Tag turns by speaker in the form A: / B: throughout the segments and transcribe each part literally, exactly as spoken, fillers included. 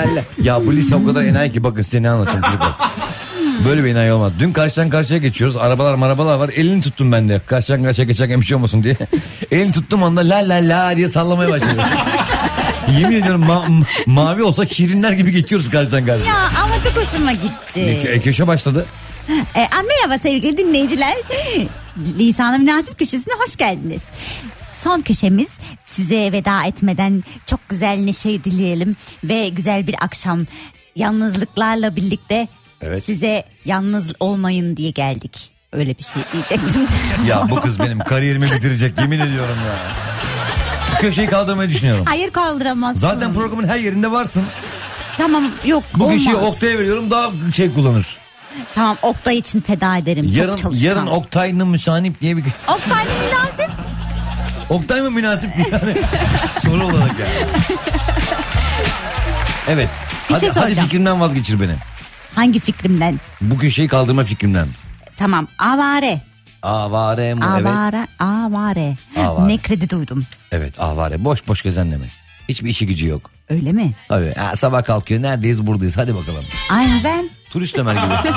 A: la. Ya bu lise o kadar enayi ki bakın size ne anlatacağım çocuklar. Böyle bir enayi olmaz. Dün karşıdan karşıya geçiyoruz. Arabalar marabalar var. Elini tuttum ben de. Karşıdan karşıya geçerken bir şey olmasın diye. Elini tuttum anda la la la diye sallamaya başladı. Yemin ediyorum ma- mavi olsa şirinler gibi geçiyoruz karşıdan karşıya.
B: Ya ama çok hoşuma gitti.
A: E, köşe başladı.
B: E, merhaba sevgili dinleyiciler. Lisan-ı Münasip köşesine hoş geldiniz. Son köşemiz, size veda etmeden çok güzel neşe dileyelim ve güzel bir akşam yalnızlıklarla birlikte evet. Size yalnız olmayın diye geldik. Öyle bir şey diyecektim.
A: Ya bu kız benim kariyerimi bitirecek, yemin ediyorum ya. Köşeyi kaldırmayı düşünüyorum.
B: Hayır, kaldıramazsın.
A: Zaten programın her yerinde varsın.
B: Tamam, yok
A: bu
B: olmaz.
A: köşeyi Oktay'a veriyorum, daha şey kullanır.
B: Tamam, Oktay için feda ederim.
A: Yarın,
B: çok
A: yarın Oktay'ın müsanip diye bir...
B: Oktay'ın münasip.
A: Oktay mı münasip diye yani. Soru olarak yani. Evet.
B: Bir
A: hadi,
B: şey soracağım.
A: Hadi fikrimden vazgeçir beni.
B: Hangi fikrimden?
A: Bu köşeyi kaldırma fikrimden.
B: Tamam, avare.
A: Avare mi?
B: Avare,
A: Evet.
B: avare.
A: Avare.
B: Ne kredi duydum.
A: Evet, avare. Boş boş gezen demek. Hiçbir işi gücü yok.
B: Öyle mi?
A: Tabii. Ha, sabah kalkıyor. Neredeyiz? Buradayız. Hadi bakalım.
B: Aynı ben.
A: Turist Ömer gibi.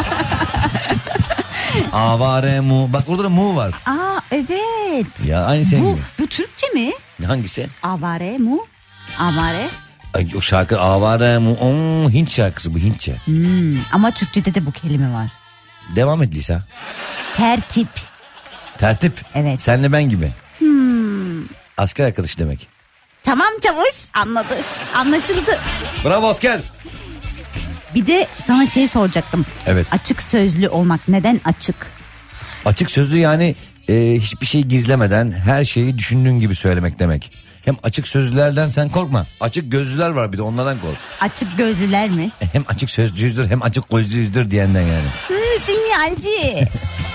A: Avare mu. Bak orada da mu var.
B: Aa evet.
A: Ya aynı senin
B: bu,
A: gibi.
B: Bu Türkçe mi?
A: Hangisi?
B: Avare mu. Avare.
A: Ay, o şarkı avare mu. Oo, Hint şarkısı bu, Hintçe.
B: Hmm, ama Türkçe'de de bu kelime var.
A: Devam et Lisa.
B: Tertip.
A: Tertip.
B: Evet.
A: Senle ben gibi.
B: Hmm.
A: Asker arkadaşı demek.
B: Tamam çavuş, anladı. Anlaşıldı.
A: Bravo asker.
B: Bir de sana şey soracaktım.
A: Evet.
B: Açık sözlü olmak neden açık?
A: Açık sözlü yani e, hiçbir şey gizlemeden her şeyi düşündüğün gibi söylemek demek. Hem açık sözlülerden sen korkma. Açık gözlüler var, bir de onlardan kork.
B: Açık gözlüler mi?
A: Hem açık sözlüyüzdür hem açık gözlüyüzdür diyenden yani.
B: Hı, sinyalci.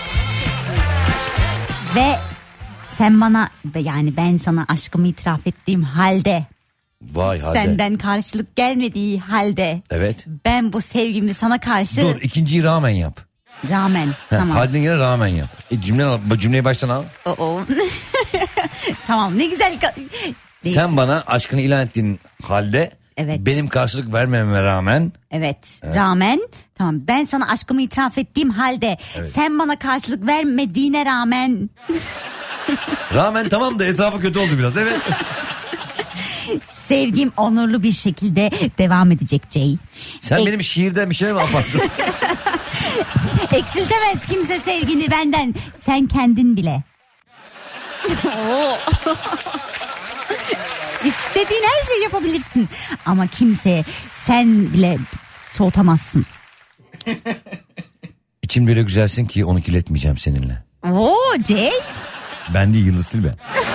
B: Ve sen bana, yani ben sana aşkımı itiraf ettiğim halde,
A: vay halde,
B: senden karşılık gelmediği halde,
A: evet,
B: ben bu sevgimle sana karşı...
A: Dur, ikinciyi rağmen yap.
B: Rağmen.
A: Heh,
B: tamam.
A: Halden yine rağmen yap. E, cümle, cümleyi baştan al.
B: Oo. Tamam, ne güzel. Neyse.
A: Sen bana aşkını ilan ettiğin halde,
B: evet,
A: benim karşılık vermememe rağmen.
B: Evet, evet. Rağmen. Tamam, ben sana aşkımı itiraf ettiğim halde, evet, sen bana karşılık vermediğine rağmen.
A: Rağmen tamam da etrafı kötü oldu biraz, evet.
B: Sevgim onurlu bir şekilde devam edecek Jay.
A: Sen
B: e-
A: benim şiirden bir şey mi apattın?
B: Eksiltemez kimse sevgini benden. Sen kendin bile. İstediğin her şeyi yapabilirsin. Ama kimseye sen bile soğutamazsın.
A: İçimde öyle güzelsin ki onu kirletmeyeceğim seninle.
B: Oo Jay.
A: Ben değil, Yıldız Tilbe.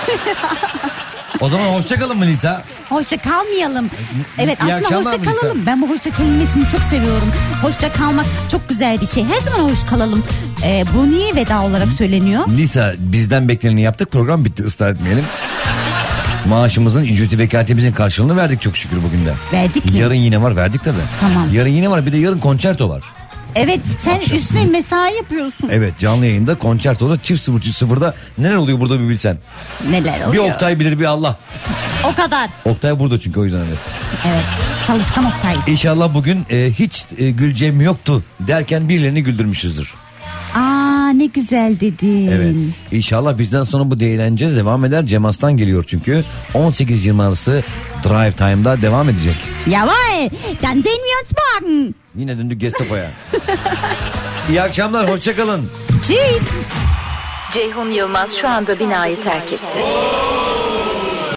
A: O zaman hoşça kalın mı Lisa?
B: Hoşça kalmayalım. Evet,
A: İyi
B: aslında hoşça kalalım. Lisa. Ben bu hoşça kelimesini çok seviyorum. Hoşça kalmak çok güzel bir şey. Her zaman hoş kalalım. Ee, bu niye veda olarak söyleniyor?
A: Lisa, bizden bekleneni yaptık, program bitti, ısrar etmeyelim. Maaşımızın, ücreti vekaletimizin karşılığını verdik çok şükür bugün de.
B: Verdik mi?
A: Yarın yine var, verdik tabii.
B: Tamam.
A: Yarın yine var, bir de yarın konçerto var.
B: Evet, sen
A: akşam
B: üstüne mesai yapıyorsun.
A: Evet, canlı yayında konçertoda çift sıfır çift sıfırda neler oluyor burada bir bilsen.
B: Neler oluyor?
A: Bir Oktay bilir, bir Allah.
B: O kadar.
A: Oktay burada çünkü, o yüzden evet.
B: Evet, çalışkan Oktay.
A: İnşallah bugün e, hiç e, güleceğim yoktu derken birilerini güldürmüşüzdür.
B: Aa, ne güzel dedin.
A: Evet. İnşallah bizden sonra bu eğlence devam eder. Cem Aslan geliyor çünkü. on sekiz yirmi arası Drive Time'da devam edecek.
B: Jawohl, dann sehen wir uns morgen.
A: Yine döndük Gestapo'ya. İyi akşamlar, hoşça kalın.
B: Tschüss.
C: Ceyhun Yılmaz şu anda binayı terk etti.